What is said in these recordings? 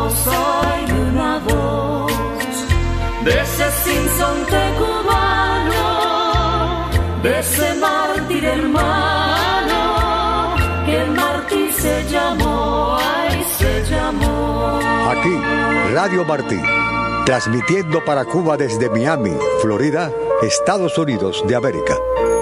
hay una voz de ese sinsonte cubano, de ese mártir hermano, que el mártir se llamó, ay, se llamó. Aquí, Radio Martí, transmitiendo para Cuba desde Miami, Florida, Estados Unidos de América.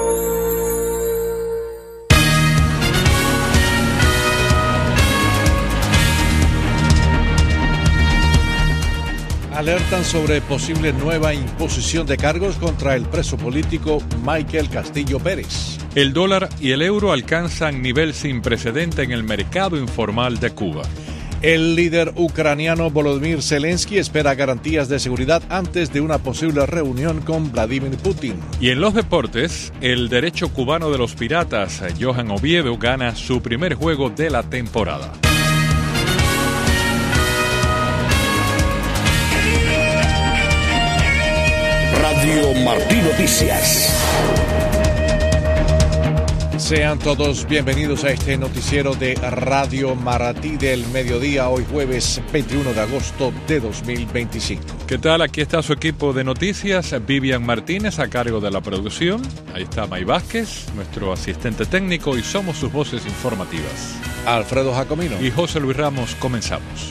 Alertan sobre posible nueva imposición de cargos contra el preso político Michael Castillo Pérez. El dólar y el euro alcanzan nivel sin precedente en el mercado informal de Cuba. El líder ucraniano Volodymyr Zelensky espera garantías de seguridad antes de una posible reunión con Vladimir Putin. Y en los deportes, el derecho cubano de los piratas, Johan Oviedo, gana su primer juego de la temporada. Radio Martí Noticias. Sean todos bienvenidos a este noticiero de Radio Martí del mediodía, hoy jueves 21 de agosto de 2025. ¿Qué tal? Aquí está su equipo de noticias, Vivian Martínez a cargo de la producción. Ahí está May Vázquez, nuestro asistente técnico, y somos sus voces informativas. Alfredo Jacomino y José Luis Ramos. Comenzamos.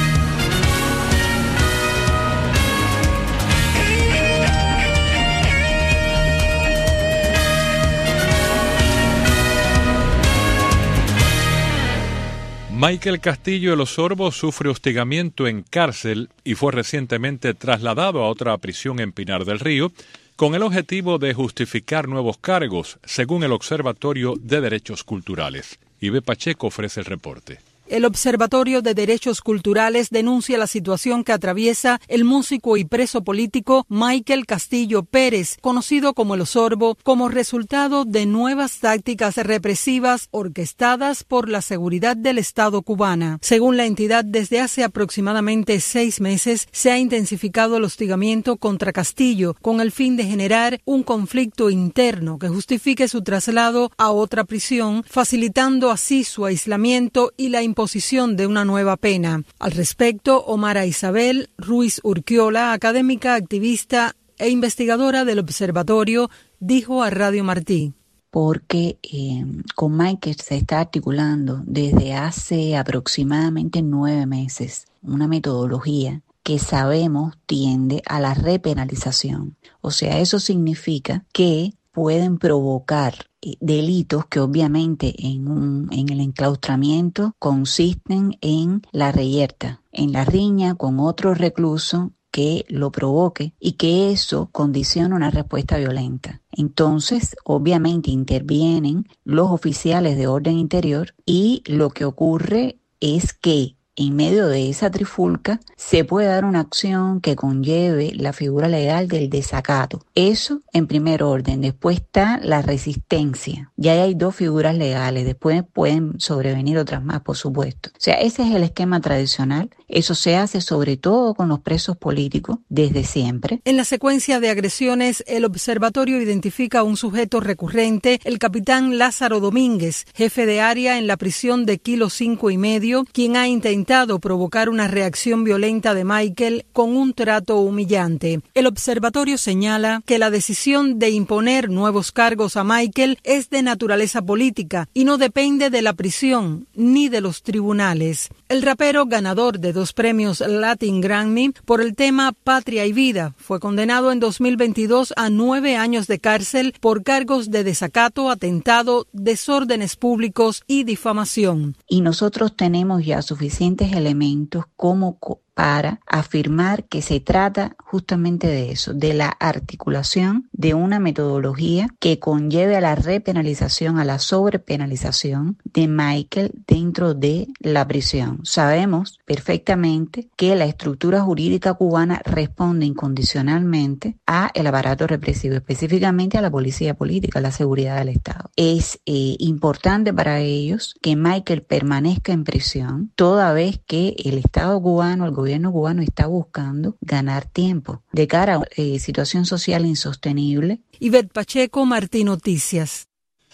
Michael Castillo de los Orbos sufre hostigamiento en cárcel y fue recientemente trasladado a otra prisión en Pinar del Río con el objetivo de justificar nuevos cargos, según el Observatorio de Derechos Culturales. Ibe Pacheco ofrece el reporte. El Observatorio de Derechos Culturales denuncia la situación que atraviesa el músico y preso político Michael Castillo Pérez, conocido como El Sorbo, como resultado de nuevas tácticas represivas orquestadas por la seguridad del Estado cubana. Según la entidad, desde hace aproximadamente 6 meses se ha intensificado el hostigamiento contra Castillo con el fin de generar un conflicto interno que justifique su traslado a otra prisión, facilitando así su aislamiento y la imposición de una nueva pena. Al respecto, Omara Isabel Ruiz Urquiola, académica, activista e investigadora del observatorio, dijo a Radio Martí. Porque con Michael se está articulando desde hace aproximadamente 9 meses una metodología que sabemos tiende a la repenalización. O sea, eso significa que pueden provocar delitos que obviamente en el enclaustramiento consisten en la reyerta, en la riña con otro recluso que lo provoque y que eso condiciona una respuesta violenta. Entonces, obviamente intervienen los oficiales de orden interior y lo que ocurre es que en medio de esa trifulca se puede dar una acción que conlleve la figura legal del desacato. Eso en primer orden. Después está la resistencia. Ya hay 2 figuras legales. Después pueden sobrevenir otras más, por supuesto. O sea, ese es el esquema tradicional. Eso se hace sobre todo con los presos políticos desde siempre. En la secuencia de agresiones, el observatorio identifica a un sujeto recurrente, el capitán Lázaro Domínguez, jefe de área en la prisión de Kilo 5,5, quien ha intentado provocar una reacción violenta de Michael con un trato humillante. El observatorio señala que la decisión de imponer nuevos cargos a Michael es de naturaleza política y no depende de la prisión ni de los tribunales. El rapero, ganador de 2 premios Latin Grammy por el tema Patria y Vida, fue condenado en 2022 a 9 años de cárcel por cargos de desacato, atentado, desórdenes públicos y difamación. Y nosotros tenemos ya suficientes elementos como para afirmar que se trata justamente de eso, de la articulación de una metodología que conlleve a la repenalización, a la sobrepenalización de Michael dentro de la prisión. Sabemos perfectamente que la estructura jurídica cubana responde incondicionalmente al aparato represivo, específicamente a la policía política, a la seguridad del Estado. Es importante para ellos que Michael permanezca en prisión, toda vez que el Estado cubano, el gobierno cubano está buscando ganar tiempo de cara a una situación social insostenible. Ivette Pacheco, Martí Noticias.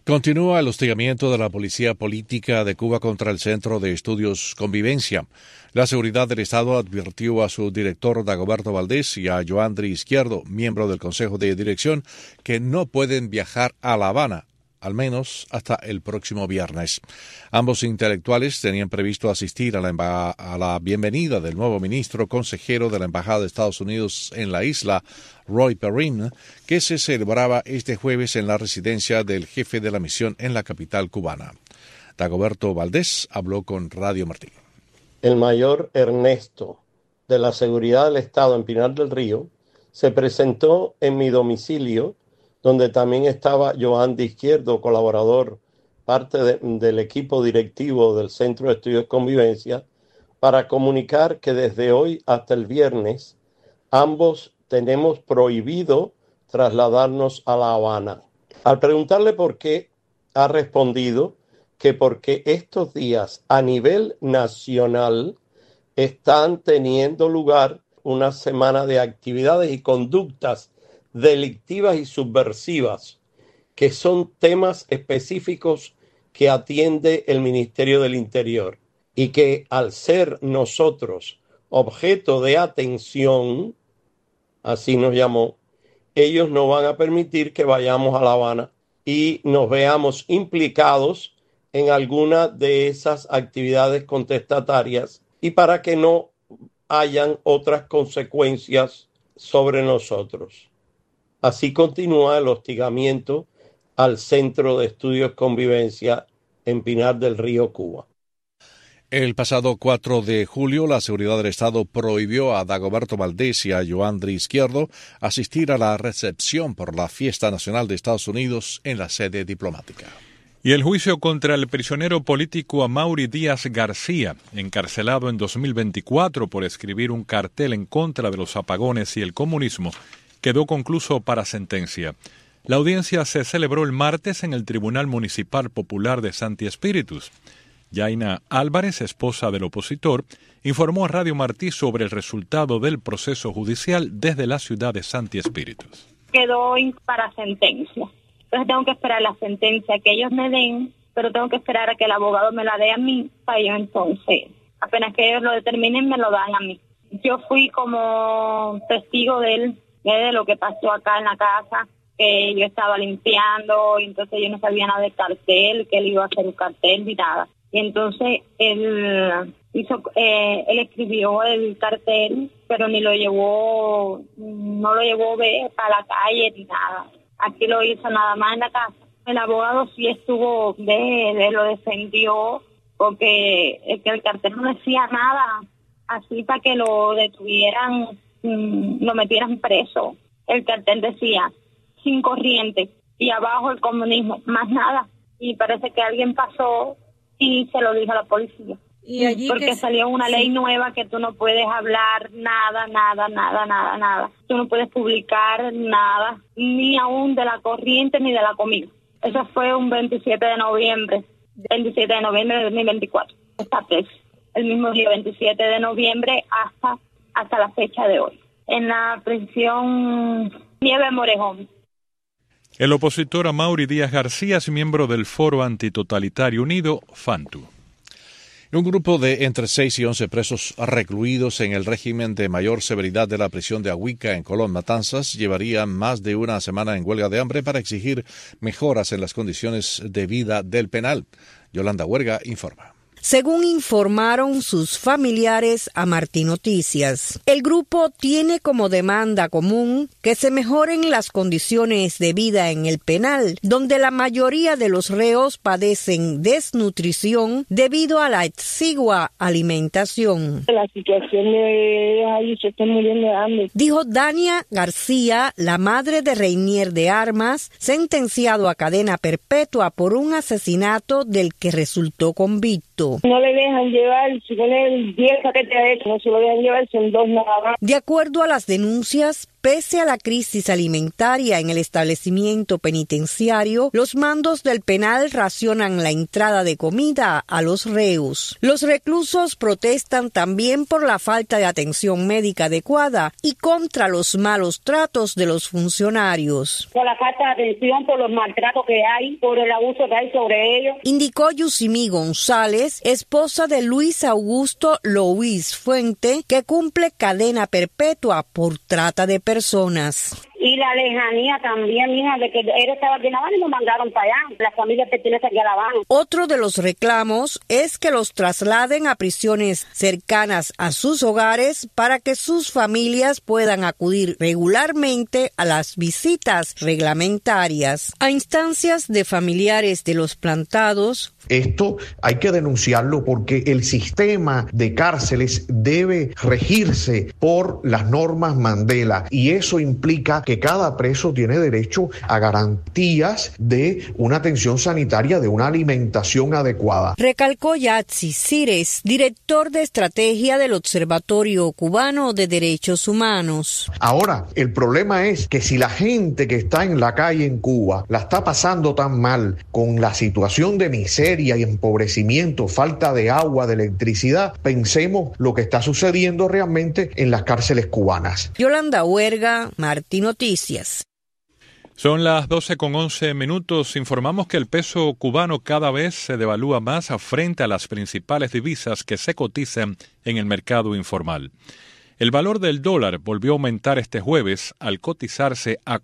Continúa el hostigamiento de la policía política de Cuba contra el Centro de Estudios Convivencia. La seguridad del Estado advirtió a su director Dagoberto Valdés y a Joandri Izquierdo, miembro del Consejo de Dirección, que no pueden viajar a La Habana, al menos hasta el próximo viernes. Ambos intelectuales tenían previsto asistir a la bienvenida del nuevo ministro consejero de la Embajada de Estados Unidos en la isla, Roy Perrin, que se celebraba este jueves en la residencia del jefe de la misión en la capital cubana. Dagoberto Valdés habló con Radio Martí. El mayor Ernesto, de la Seguridad del Estado en Pinar del Río, se presentó en mi domicilio, donde también estaba Joandri Izquierdo, colaborador, parte del equipo directivo del Centro de Estudios Convivencia, para comunicar que desde hoy hasta el viernes ambos tenemos prohibido trasladarnos a La Habana. Al preguntarle por qué, ha respondido que porque estos días a nivel nacional están teniendo lugar una semana de actividades y conductas delictivas y subversivas, que son temas específicos que atiende el Ministerio del Interior, y que al ser nosotros objeto de atención, así nos llamó, ellos no van a permitir que vayamos a La Habana y nos veamos implicados en alguna de esas actividades contestatarias, y para que no hayan otras consecuencias sobre nosotros. Así continúa el hostigamiento al Centro de Estudios Convivencia en Pinar del Río, Cuba. El pasado 4 de julio, la Seguridad del Estado prohibió a Dagoberto Valdés y a Joandri Izquierdo asistir a la recepción por la Fiesta Nacional de Estados Unidos en la sede diplomática. Y el juicio contra el prisionero político Amaury Díaz García, encarcelado en 2024 por escribir un cartel en contra de los apagones y el comunismo, quedó concluso para sentencia. La audiencia se celebró el martes en el Tribunal Municipal Popular de Santi Espíritus. Yaina Álvarez, esposa del opositor, informó a Radio Martí sobre el resultado del proceso judicial desde la ciudad de Santi Espíritus. Quedó para sentencia. Entonces tengo que esperar la sentencia que ellos me den, pero tengo que esperar a que el abogado me la dé a mí, para yo entonces, apenas que ellos lo determinen, me lo dan a mí. Yo fui como testigo de lo que pasó acá en la casa, que yo estaba limpiando, y entonces yo no sabía nada del cartel, que él iba a hacer un cartel ni nada. Y entonces él escribió el cartel, pero no lo llevó para la calle ni nada. Aquí lo hizo nada más en la casa. El abogado sí estuvo lo defendió, porque el cartel no decía nada, así para que lo detuvieran, lo metieran preso. El cartel decía, sin corriente, y abajo el comunismo, más nada. Y parece que alguien pasó y se lo dijo a la policía. Y allí porque salió una ley nueva que tú no puedes hablar nada. Tú no puedes publicar nada, ni aún de la corriente ni de la comida. Eso fue un 27 de noviembre de 2024. Está preso. El mismo día 27 de noviembre hasta la fecha de hoy. En la prisión Nieve Morejón. El opositor Amaury Díaz García es miembro del Foro Antitotalitario Unido, FANTU. Un grupo de entre 6 y 11 presos recluidos en el régimen de mayor severidad de la prisión de Ahuica en Colón, Matanzas, llevarían más de una semana en huelga de hambre para exigir mejoras en las condiciones de vida del penal. Yolanda Huerga informa. Según informaron sus familiares a Martí Noticias, el grupo tiene como demanda común que se mejoren las condiciones de vida en el penal, donde la mayoría de los reos padecen desnutrición debido a la exigua alimentación. La situación de ahí se están muriendo de hambre. Dijo Dania García, la madre de Reinier de Armas, sentenciado a cadena perpetua por un asesinato del que resultó convicto. detenido. No le dejan llevar, si ponen 10 paquetes de eso, no se lo dejan llevar, son 2 nada más. De acuerdo a las denuncias, pese a la crisis alimentaria en el establecimiento penitenciario, los mandos del penal racionan la entrada de comida a los reos. Los reclusos protestan también por la falta de atención médica adecuada y contra los malos tratos de los funcionarios. Por la falta de atención, por los maltratos que hay, por el abuso que hay sobre ellos. Indicó Yusimí González, esposa de Luis Augusto Luis Fuente, que cumple cadena perpetua por trata de personas. Y la lejanía también, mija, de que él estaba aquí en La Habana y nos mandaron para allá. La familia pertenece aquí a La Habana. Otro de los reclamos es que los trasladen a prisiones cercanas a sus hogares para que sus familias puedan acudir regularmente a las visitas reglamentarias. A instancias de familiares de los plantados, esto hay que denunciarlo porque el sistema de cárceles debe regirse por las normas Mandela y eso implica que cada preso tiene derecho a garantías de una atención sanitaria, de una alimentación adecuada. Recalcó Yatsi Cires, director de estrategia del Observatorio Cubano de Derechos Humanos. Ahora, el problema es que si la gente que está en la calle en Cuba la está pasando tan mal con la situación de miseria y empobrecimiento, falta de agua, de electricidad, pensemos lo que está sucediendo realmente en las cárceles cubanas. Yolanda Huerga, Martí Noticias. Son las 12:11. Informamos que el peso cubano cada vez se devalúa más frente a las principales divisas que se cotizan en el mercado informal. El valor del dólar volvió a aumentar este jueves al cotizarse a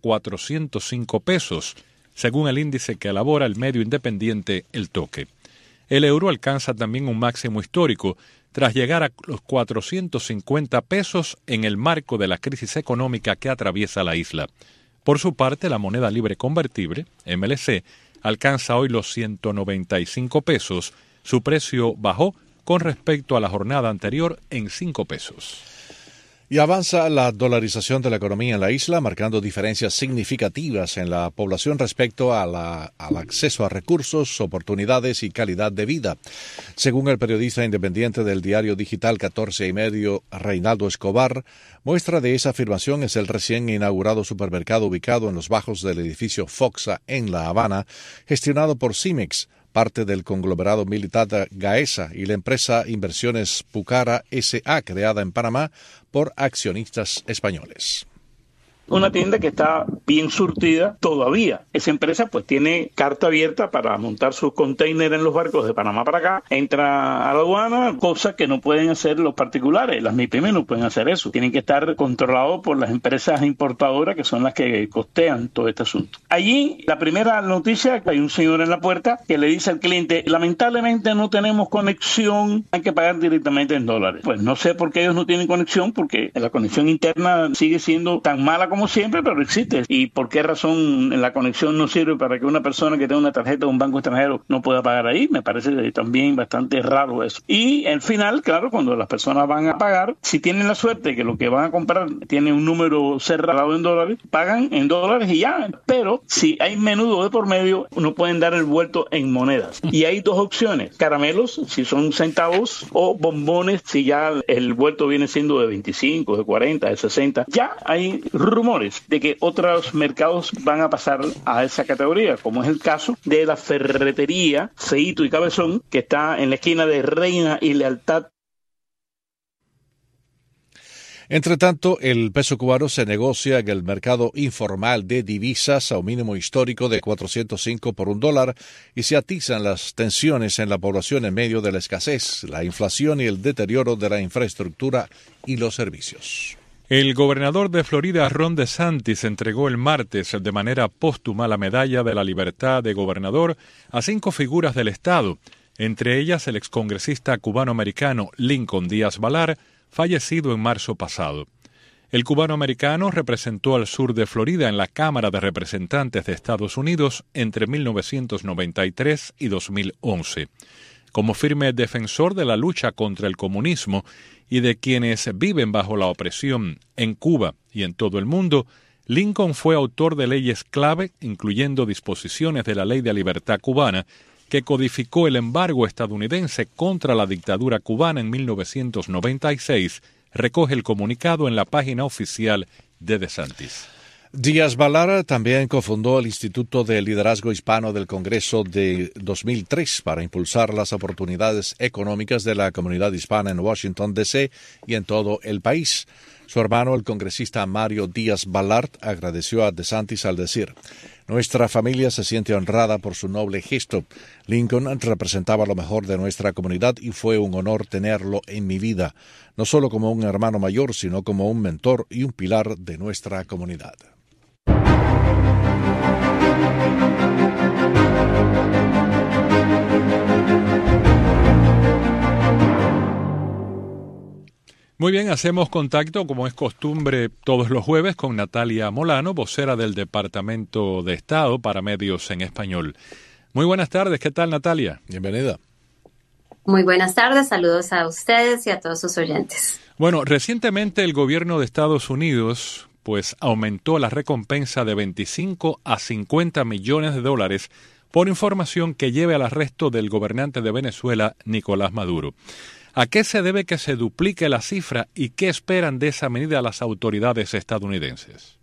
405 pesos, según el índice que elabora el medio independiente El Toque. El euro alcanza también un máximo histórico tras llegar a los 450 pesos en el marco de la crisis económica que atraviesa la isla. Por su parte, la moneda libre convertible, MLC, alcanza hoy los 195 pesos. Su precio bajó con respecto a la jornada anterior en 5 pesos. Y avanza la dolarización de la economía en la isla, marcando diferencias significativas en la población respecto al acceso a recursos, oportunidades y calidad de vida. Según el periodista independiente del diario digital 14 y medio, Reinaldo Escobar, muestra de esa afirmación es el recién inaugurado supermercado ubicado en los bajos del edificio Foxa en La Habana, gestionado por Cimex, parte del conglomerado militar Gaesa y la empresa Inversiones Pucara S.A., creada en Panamá por accionistas españoles. Una tienda que está bien surtida todavía. Esa empresa pues tiene carta abierta para montar sus containers en los barcos de Panamá para acá. Entra a la aduana, cosa que no pueden hacer los particulares. Las MIPYME no pueden hacer eso. Tienen que estar controlados por las empresas importadoras que son las que costean todo este asunto. Allí, la primera noticia, hay un señor en la puerta que le dice al cliente, lamentablemente no tenemos conexión, hay que pagar directamente en dólares. Pues no sé por qué ellos no tienen conexión, porque la conexión interna sigue siendo tan mala como siempre, pero existe. ¿Y por qué razón la conexión no sirve para que una persona que tenga una tarjeta de un banco extranjero no pueda pagar ahí? Me parece también bastante raro eso. Y al final, claro, cuando las personas van a pagar, si tienen la suerte que lo que van a comprar tiene un número cerrado en dólares, pagan en dólares y ya. Pero si hay menudo de por medio, no pueden dar el vuelto en monedas. Y hay dos opciones: caramelos, si son centavos, o bombones, si ya el vuelto viene siendo de 25, de 40, de 60. Ya hay rumores de que otros mercados van a pasar a esa categoría, como es el caso de la ferretería Feito y Cabezón, que está en la esquina de Reina y Lealtad. Entre tanto, el peso cubano se negocia en el mercado informal de divisas a un mínimo histórico de 405 por $1 y se atizan las tensiones en la población en medio de la escasez, la inflación y el deterioro de la infraestructura y los servicios. El gobernador de Florida, Ron DeSantis, entregó el martes de manera póstuma la Medalla de la Libertad de Gobernador a 5 figuras del Estado, entre ellas el excongresista cubano-americano Lincoln Díaz Balar, fallecido en marzo pasado. El cubano-americano representó al sur de Florida en la Cámara de Representantes de Estados Unidos entre 1993 y 2011. Como firme defensor de la lucha contra el comunismo y de quienes viven bajo la opresión en Cuba y en todo el mundo, Lincoln fue autor de leyes clave, incluyendo disposiciones de la Ley de Libertad Cubana, que codificó el embargo estadounidense contra la dictadura cubana en 1996, recoge el comunicado en la página oficial de DeSantis. Díaz-Balart también cofundó el Instituto de Liderazgo Hispano del Congreso de 2003 para impulsar las oportunidades económicas de la comunidad hispana en Washington, D.C. y en todo el país. Su hermano, el congresista Mario Díaz-Balart, agradeció a DeSantis al decir: «Nuestra familia se siente honrada por su noble gesto. Lincoln representaba lo mejor de nuestra comunidad y fue un honor tenerlo en mi vida, no solo como un hermano mayor, sino como un mentor y un pilar de nuestra comunidad». Muy bien, hacemos contacto, como es costumbre, todos los jueves con Natalia Molano, vocera del Departamento de Estado para Medios en Español. Muy buenas tardes, ¿qué tal, Natalia? Bienvenida. Muy buenas tardes, saludos a ustedes y a todos sus oyentes. Bueno, recientemente el gobierno de Estados Unidos aumentó la recompensa de 25 a 50 millones de dólares por información que lleve al arresto del gobernante de Venezuela, Nicolás Maduro. ¿A qué se debe que se duplique la cifra y qué esperan de esa medida las autoridades estadounidenses?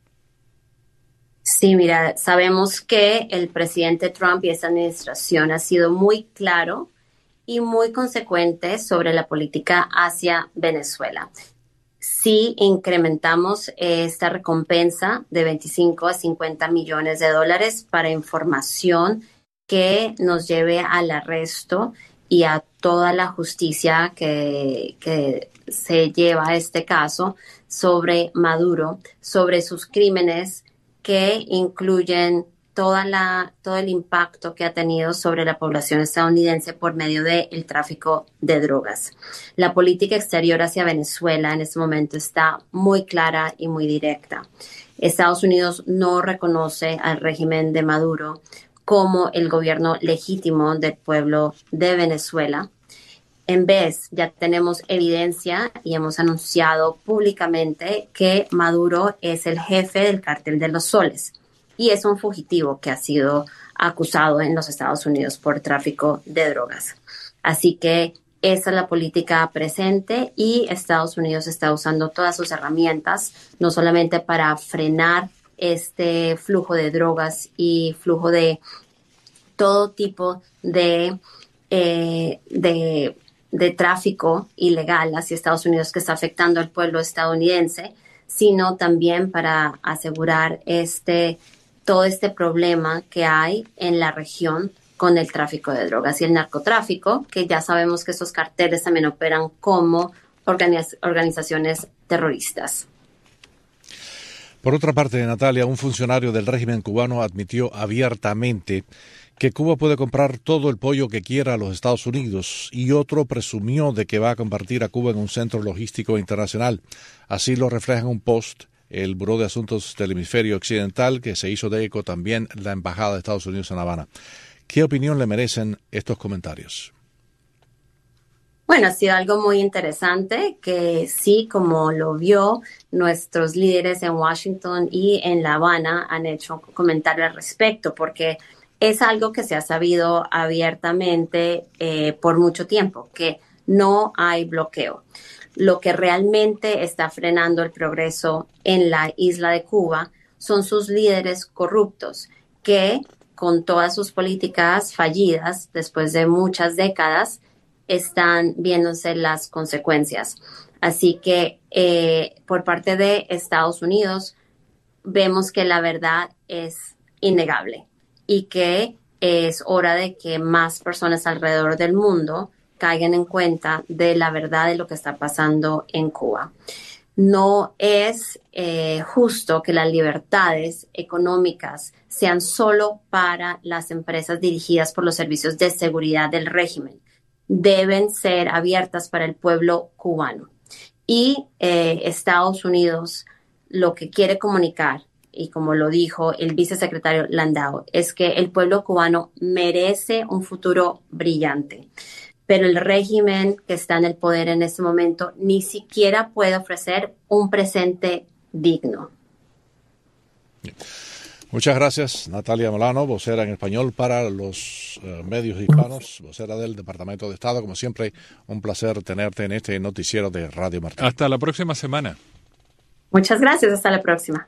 Sí, mira, sabemos que el presidente Trump y esta administración ha sido muy claro y muy consecuente sobre la política hacia Venezuela. Sí incrementamos esta recompensa de 25 a 50 millones de dólares para información que nos lleve al arresto y a toda la justicia que se lleva a este caso sobre Maduro, sobre sus crímenes que incluyen todo el impacto que ha tenido sobre la población estadounidense por medio del tráfico de drogas. La política exterior hacia Venezuela en este momento está muy clara y muy directa. Estados Unidos no reconoce al régimen de Maduro como el gobierno legítimo del pueblo de Venezuela. En vez, ya tenemos evidencia y hemos anunciado públicamente que Maduro es el jefe del Cártel de los Soles y es un fugitivo que ha sido acusado en los Estados Unidos por tráfico de drogas. Así que esa es la política presente y Estados Unidos está usando todas sus herramientas, no solamente para frenar este flujo de drogas y flujo de todo tipo de tráfico ilegal hacia Estados Unidos que está afectando al pueblo estadounidense, sino también para asegurar todo este problema que hay en la región con el tráfico de drogas y el narcotráfico, que ya sabemos que esos carteles también operan como organizaciones terroristas. Por otra parte, Natalia, un funcionario del régimen cubano admitió abiertamente que Cuba puede comprar todo el pollo que quiera a los Estados Unidos y otro presumió de que va a convertir a Cuba en un centro logístico internacional. Así lo refleja en un post el Buró de Asuntos del Hemisferio Occidental, que se hizo de eco también la Embajada de Estados Unidos en La Habana. ¿Qué opinión le merecen estos comentarios? Bueno, ha sido algo muy interesante que sí, como lo vio, nuestros líderes en Washington y en La Habana han hecho un comentario al respecto, porque es algo que se ha sabido abiertamente por mucho tiempo, que no hay bloqueo. Lo que realmente está frenando el progreso en la isla de Cuba son sus líderes corruptos, que con todas sus políticas fallidas después de muchas décadas, están viéndose las consecuencias. Así que por parte de Estados Unidos vemos que la verdad es innegable y que es hora de que más personas alrededor del mundo caigan en cuenta de la verdad de lo que está pasando en Cuba. No es justo que las libertades económicas sean solo para las empresas dirigidas por los servicios de seguridad del régimen. Deben ser abiertas para el pueblo cubano. Y Estados Unidos lo que quiere comunicar, y como lo dijo el vicesecretario Landau, es que el pueblo cubano merece un futuro brillante. Pero el régimen que está en el poder en este momento ni siquiera puede ofrecer un presente digno. Muchas gracias, Natalia Molano, vocera en español para los medios hispanos, vocera del Departamento de Estado. Como siempre, un placer tenerte en este noticiero de Radio Martín. Hasta la próxima semana. Muchas gracias, hasta la próxima.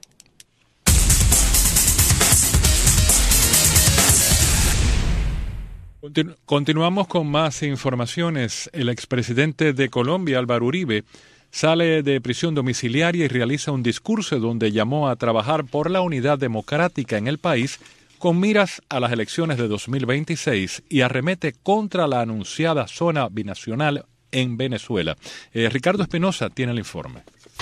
Continuamos con más informaciones. El expresidente de Colombia, Álvaro Uribe, sale de prisión domiciliaria y realiza un discurso donde llamó a trabajar por la unidad democrática en el país con miras a las elecciones de 2026 y arremete contra la anunciada zona binacional en Venezuela. Ricardo Espinosa tiene el informe.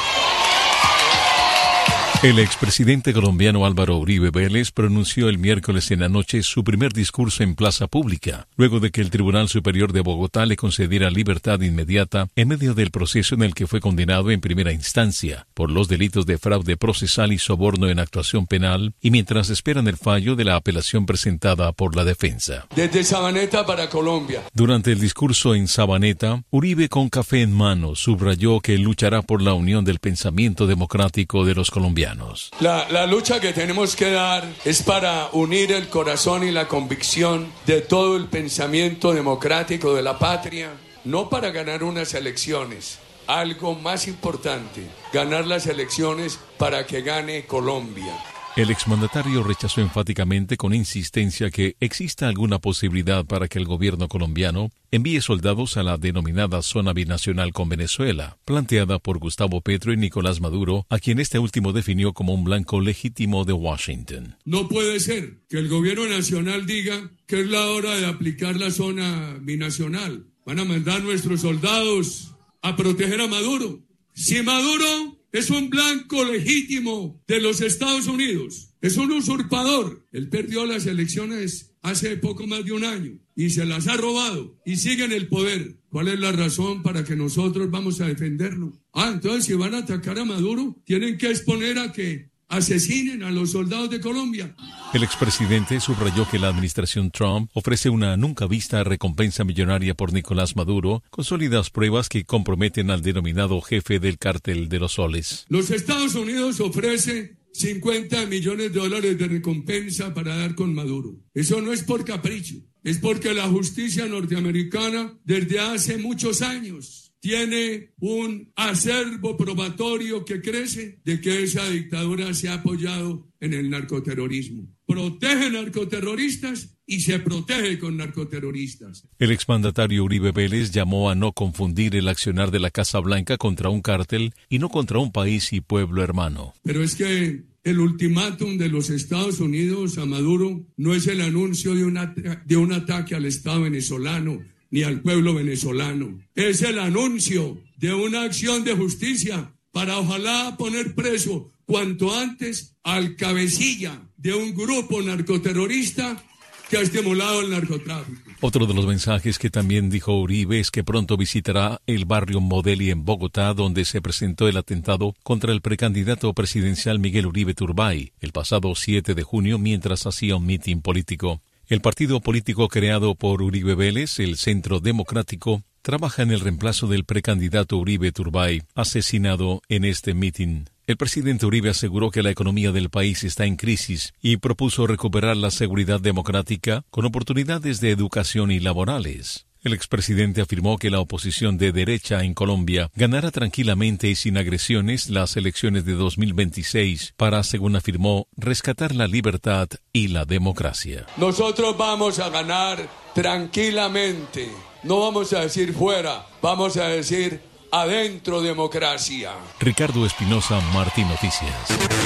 El expresidente colombiano Álvaro Uribe Vélez pronunció el miércoles en la noche su primer discurso en plaza pública, luego de que el Tribunal Superior de Bogotá le concediera libertad inmediata en medio del proceso en el que fue condenado en primera instancia por los delitos de fraude procesal y soborno en actuación penal, y mientras esperan el fallo de la apelación presentada por la defensa. Desde Sabaneta para Colombia. Durante el discurso en Sabaneta, Uribe, con café en mano, subrayó que luchará por la unión del pensamiento democrático de los colombianos. La lucha que tenemos que dar es para unir el corazón y la convicción de todo el pensamiento democrático de la patria, no para ganar unas elecciones. Algo más importante, ganar las elecciones para que gane Colombia. El exmandatario rechazó enfáticamente con insistencia que exista alguna posibilidad para que el gobierno colombiano envíe soldados a la denominada zona binacional con Venezuela, planteada por Gustavo Petro y Nicolás Maduro, a quien este último definió como un blanco legítimo de Washington. No puede ser que el gobierno nacional diga que es la hora de aplicar la zona binacional. Van a mandar nuestros soldados a proteger a Maduro. Si Maduro es un blanco legítimo de los Estados Unidos, es un usurpador. Él perdió las elecciones hace poco más de un año y se las ha robado y sigue en el poder. ¿Cuál es la razón para que nosotros vamos a defenderlo? Entonces si van a atacar a Maduro, tienen que exponer a que asesinen a los soldados de Colombia. El expresidente subrayó que la administración Trump ofrece una nunca vista recompensa millonaria por Nicolás Maduro, con sólidas pruebas que comprometen al denominado jefe del cártel de los soles. Los Estados Unidos ofrecen $50 millones de recompensa para dar con Maduro. Eso no es por capricho, es porque la justicia norteamericana desde hace muchos años tiene un acervo probatorio que crece de que esa dictadura se ha apoyado en el narcoterrorismo. Protege narcoterroristas y se protege con narcoterroristas. El exmandatario Uribe Vélez llamó a no confundir el accionar de la Casa Blanca contra un cártel y no contra un país y pueblo hermano. Pero es que el ultimátum de los Estados Unidos a Maduro no es el anuncio de un ataque al Estado venezolano ni al pueblo venezolano. Es el anuncio de una acción de justicia para ojalá poner preso cuanto antes al cabecilla de un grupo narcoterrorista que ha estimulado el narcotráfico. Otro de los mensajes que también dijo Uribe es que pronto visitará el barrio Modeli en Bogotá, donde se presentó el atentado contra el precandidato presidencial Miguel Uribe Turbay el pasado 7 de junio mientras hacía un mitin político. El partido político creado por Uribe Vélez, el Centro Democrático, trabaja en el reemplazo del precandidato Uribe Turbay, asesinado en este mitin. El presidente Uribe aseguró que la economía del país está en crisis y propuso recuperar la seguridad democrática con oportunidades de educación y laborales. El expresidente afirmó que la oposición de derecha en Colombia ganará tranquilamente y sin agresiones las elecciones de 2026 para, según afirmó, rescatar la libertad y la democracia. Nosotros vamos a ganar tranquilamente. No vamos a decir fuera, vamos a decir adentro democracia. Ricardo Espinosa, Martín Noticias.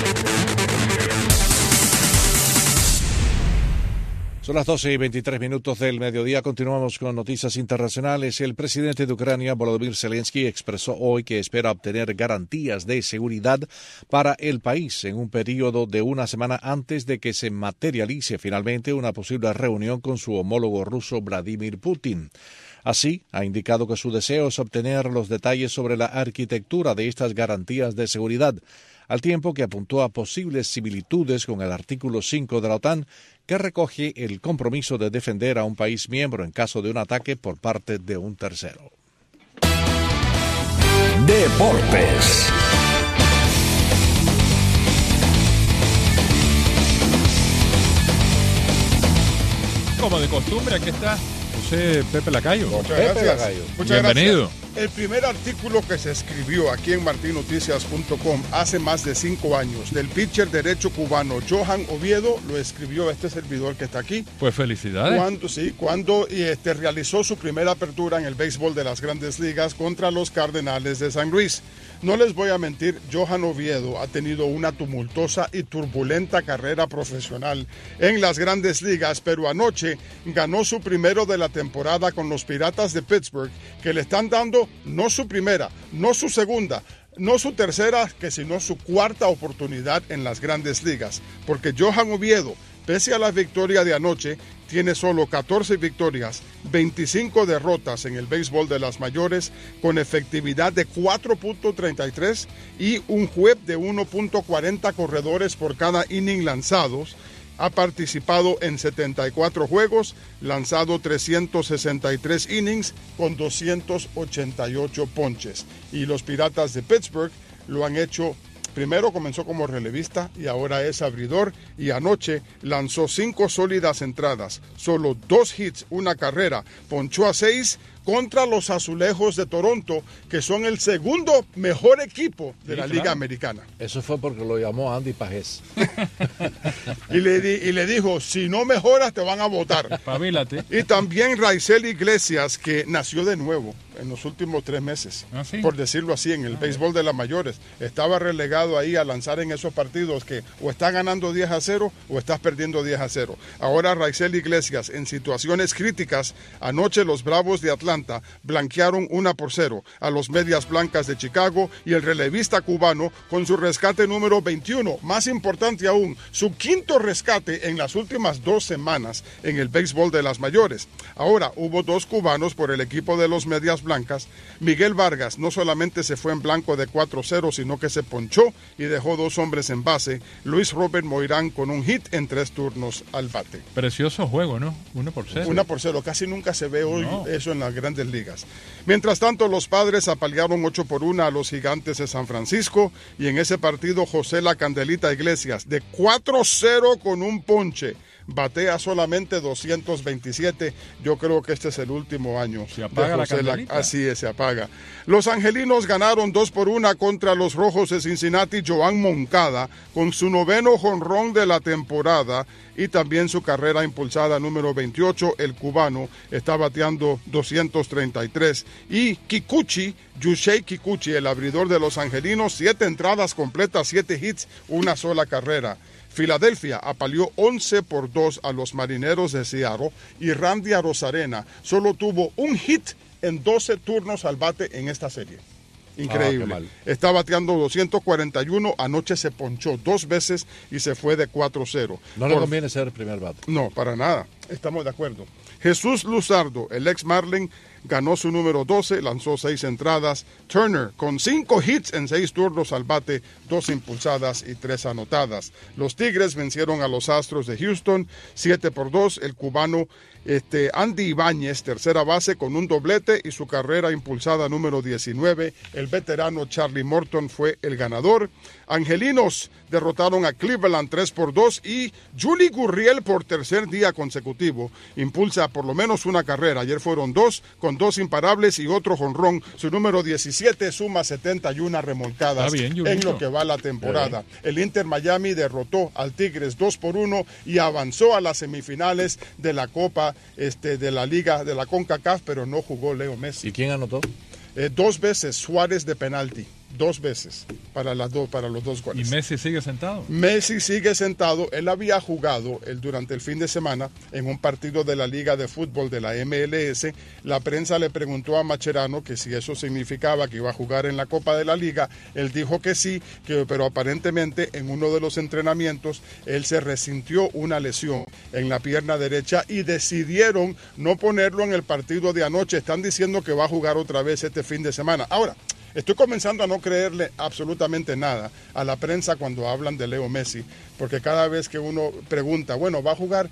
Son las 12:23 del mediodía. Continuamos con noticias internacionales. El presidente de Ucrania, Volodymyr Zelensky, expresó hoy que espera obtener garantías de seguridad para el país en un periodo de una semana antes de que se materialice finalmente una posible reunión con su homólogo ruso Vladimir Putin. Así, ha indicado que su deseo es obtener los detalles sobre la arquitectura de estas garantías de seguridad, al tiempo que apuntó a posibles similitudes con el artículo 5 de la OTAN, que recoge el compromiso de defender a un país miembro en caso de un ataque por parte de un tercero. Deportes. como de costumbre, aquí está José Pepe Lacayo. Muchas gracias. Muchas Bienvenido. Gracias. El primer artículo que se escribió aquí en martinoticias.com hace más de 5 años del pitcher derecho cubano Johan Oviedo lo escribió este servidor que está aquí. Pues felicidades. Cuando realizó su primera apertura en el béisbol de las Grandes Ligas contra los Cardenales de San Luis. No les voy a mentir, Johan Oviedo ha tenido una tumultuosa y turbulenta carrera profesional en las Grandes Ligas, pero anoche ganó su primero de la temporada con los Piratas de Pittsburgh, que le están dando no su primera, no su segunda, no su tercera, sino su cuarta oportunidad en las Grandes Ligas, porque Johan Oviedo, pese a la victoria de anoche, tiene solo 14 victorias, 25 derrotas en el béisbol de las mayores, con efectividad de 4.33 y un whip de 1.40 corredores por cada inning lanzados. Ha participado en 74 juegos, lanzado 363 innings con 288 ponches. Y los Piratas de Pittsburgh lo han hecho. Primero comenzó como relevista y ahora es abridor, y anoche lanzó 5 sólidas entradas, solo 2 hits, una carrera, ponchó a 6 contra los Azulejos de Toronto, que son el segundo mejor equipo de la Liga Americana. Eso fue porque lo llamó Andy Pajés. y le dijo, si no mejoras te van a votar. Pavílate. Y también Raisel Iglesias, que nació de nuevo en los últimos 3 meses, ¿sí? Por decirlo así, en el béisbol de las mayores. Estaba relegado ahí a lanzar en esos partidos que o estás ganando 10-0 o estás perdiendo 10-0. Ahora Raisel Iglesias, en situaciones críticas, anoche los Bravos de Atlanta blanquearon 1-0 a los Medias Blancas de Chicago, y el relevista cubano con su rescate número 21, más importante aún, su 5º rescate en las últimas 2 semanas en el béisbol de las mayores. Ahora hubo 2 cubanos por el equipo de los Medias Blancas. Miguel Vargas no solamente se fue en blanco de 4-0, sino que se ponchó y dejó 2 hombres en base. Luis Robert Moirán con un hit en 3 turnos al bate. Precioso juego, ¿no? 1-0. 1-0, casi nunca se ve hoy eso en las Grandes Ligas. Mientras tanto, los Padres apalearon 8-1 a los Gigantes de San Francisco, y en ese partido José La Candelita Iglesias, de 4-0 con un ponche, batea solamente 227. Yo creo que este es el último año. Se apaga la candelita. Así es, se apaga. Los angelinos ganaron 2-1 contra los Rojos de Cincinnati. Joan Moncada con su 9º jonrón de la temporada y también su carrera impulsada número 28. El cubano está bateando 233. Y Yusei Kikuchi, el abridor de los angelinos, 7 entradas completas, 7 hits, una sola carrera. Filadelfia apaleó 11-2 a los Marineros de Seattle, y Randy Arozarena solo tuvo un hit en 12 turnos al bate en esta serie. Increíble. Está bateando 241, anoche se ponchó 2 veces y se fue de 4-0. No le conviene ser el primer bate. No, para nada, estamos de acuerdo. Jesús Luzardo, el ex Marlin, ganó su número 12, lanzó 6 entradas. Turner con 5 hits en 6 turnos al bate, 2 impulsadas y 3 anotadas. Los Tigres vencieron a los Astros de Houston 7-2. El cubano Andy Ibáñez, tercera base, con un doblete y su carrera impulsada número 19. El veterano Charlie Morton fue el ganador. Angelinos derrotaron a Cleveland 3-2, y Juli Gurriel, por tercer día consecutivo, impulsa por lo menos una carrera. Ayer fueron 2, con 2 imparables y otro jonrón. Su número 17 suma 71 remolcadas en lo que va la temporada. El Inter Miami derrotó al Tigres 2-1 y avanzó a las semifinales de la Copa de la Liga de la CONCACAF, pero no jugó Leo Messi. ¿Y quién anotó? 2 veces Suárez de penalti. 2 veces para los 2 goles. ¿Y Messi sigue sentado? Messi sigue sentado. Él había jugado durante el fin de semana en un partido de la Liga de Fútbol de la MLS. La prensa le preguntó a Mascherano que si eso significaba que iba a jugar en la Copa de la Liga. Él dijo que sí, pero aparentemente en uno de los entrenamientos él se resintió una lesión en la pierna derecha y decidieron no ponerlo en el partido de anoche. Están diciendo que va a jugar otra vez este fin de semana. Ahora, estoy comenzando a no creerle absolutamente nada a la prensa cuando hablan de Leo Messi, porque cada vez que uno pregunta, bueno, ¿va a jugar?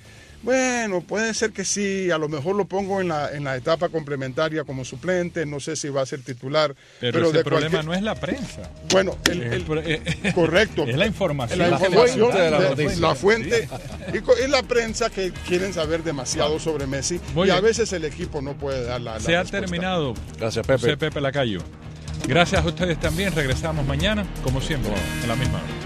Bueno, puede ser que sí, a lo mejor lo pongo en la etapa complementaria como suplente, no sé si va a ser titular. Pero el problema no es la prensa. Bueno, correcto. Es la información. La información de la fuente y la prensa que quieren saber demasiado sobre Messi. Y a veces el equipo no puede dar la Se ha respuesta. terminado. Gracias, Pepe. José Pepe Lacayo. Gracias a ustedes también. Regresamos mañana, como siempre, a la misma hora.